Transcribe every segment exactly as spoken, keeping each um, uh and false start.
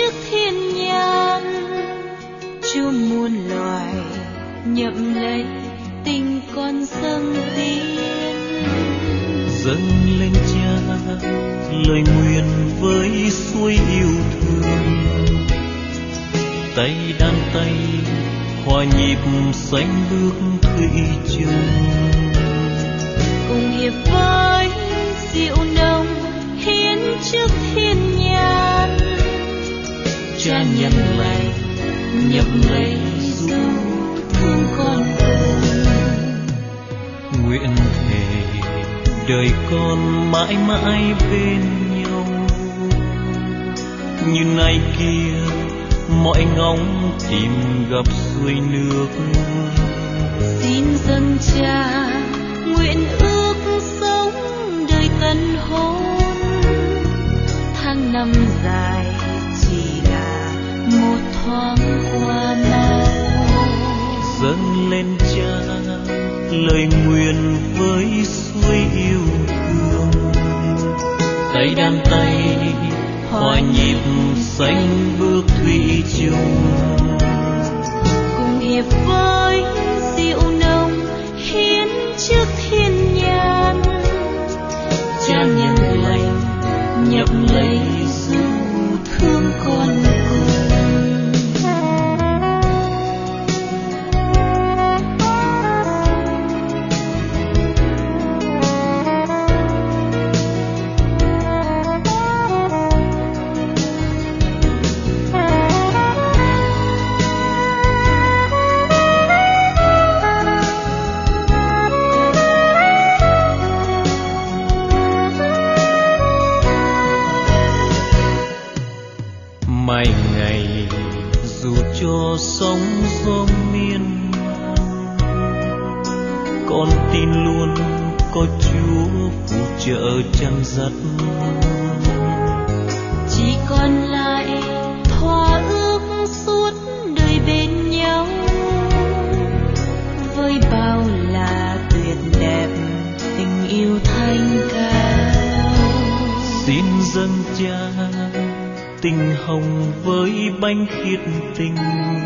trước thiên nhãn. Chúa muôn loài nhậm lấy tình con dâng tiến. Dâng lên Cha lời nguyện với suối yêu thương, tay đan tay hòa nhịp sánh bước thủy chung. Cùng hiệp với dịu nồng hiến trước thiên nhãn. Cha nhận lấy nhậm lấy dù thương con cùng. Nguyện thề đời con mãi mãi bên nhau, như ngày kia mọi ngóng tìm gặp suối nước. Xin dâng Cha nguyện ước sống đời tân hôn. Tháng năm dài chỉ là một thoáng qua mau. Dâng lên Cha lời nguyện với suối yêu thương, tay đan tay hòa nhịp sánh bước thủy chung. Cùng hiệp với dịu nồng hiến trước thiên nhãn. Cha nhận lành nhậm lấy dù thương con cùng. Mai ngày dù cho sóng gió miên man, con tin luôn có Chúa phù trợ chăn dắt. Chỉ còn lại thỏa ước suốt đời bên nhau, với bao là tuyệt đẹp tình yêu thanh cao. Xin dâng Cha tình hồng với bánh khiết tình,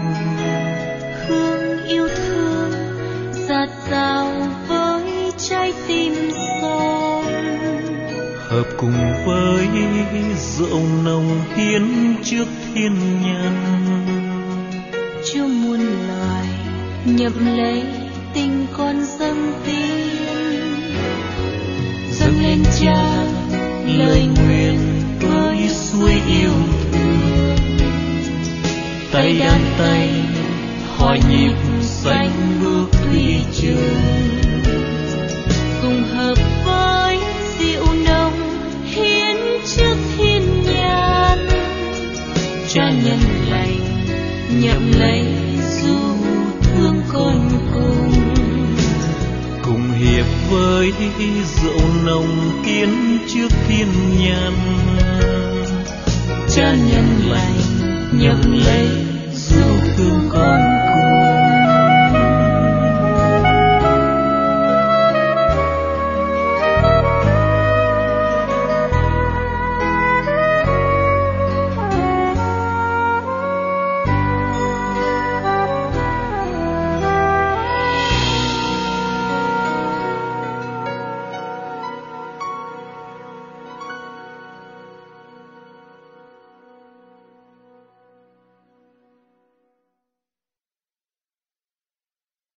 hương yêu thương dạt dào với trái tim son. hợp cùng với rượu nồng hiến trước thiên nhân. Chúa muôn loài nhậm lấy tình con dâng tiến. Dâng lên Cha lời nguyện với suối yêu thương, tay đan tay hòa nhịp sánh bước thủy chung. Cùng hợp với dịu nồng hiến trước thiên nhãn. Cha nhân lành nhậm lấy dù thương con cùng. Cùng hiệp với rượu nồng hiến trước thiên nhãn. Cha nhân lành nhậm lấy